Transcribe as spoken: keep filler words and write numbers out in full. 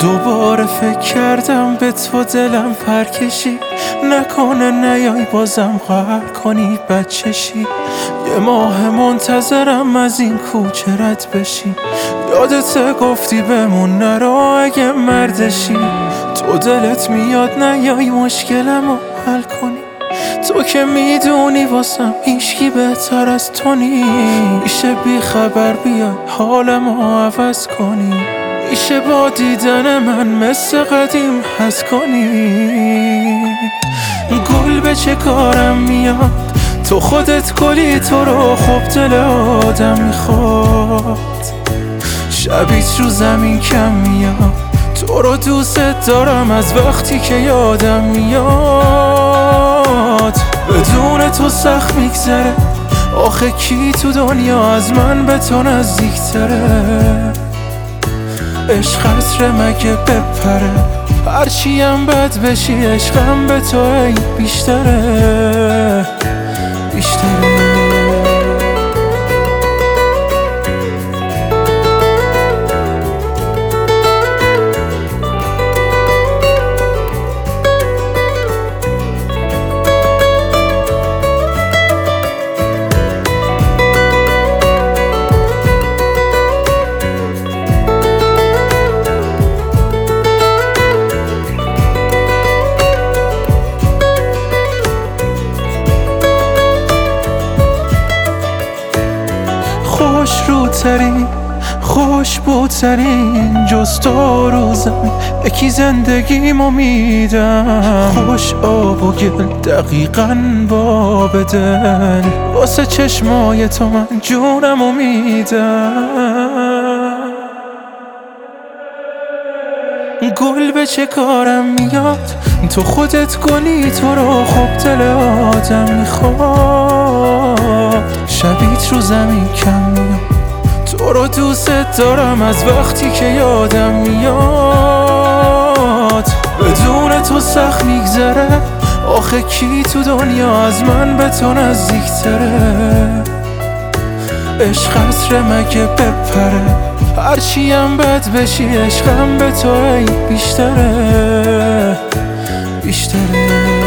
دوباره فکر کردم به تو دلم پرکشی، نکنه نیای بازم قهر کنی بچشی. یه ماه منتظرم از این کوچه رد بشی، یادت گفتی بمون نرو اگه مردشی. تو دلت میاد نیای مشکلمو حل کنی، تو که میدونی واسم هیچکی بهتر از تو نی. میشه بی خبر بیای حالمو عوض کنی، میشه با دیدن من مثل قدیم حس کنی. گل به چه کارم میاد، تو خودت گلی، تو رو خوب دل آدم میخواد. شبیت رو زمین کم میاد، تو رو دوست دارم از وقتی که یادم میاد. بدون تو سخت میگذره، آخه کی تو دنیا از من به تو نزدیکتره. عشقت ره مگه بپره، هرچیم بد بشی عشقم به تو ای بیشتره بیشتره. خوش روترین خوش بودترین جز تو رو زمین، یکی زندگیمو میدم. خوش آب و گل دقیقاً باب دل، واسه چشمای تو من جونمو میدم. گل به چه کارم میاد، تو خودت گلی، تو رو خوب دل آدم میخواد. شبیت رو زمین کم میاد، تو رو دوست دارم از وقتی که یادم میاد. بدون تو سخت میگذره، آخه کی تو دنیا از من به تو نزدیکتره. عشقت ره مگه بپره، هرچیم بد بشی عشقم به تو ای بیشتره بیشتره.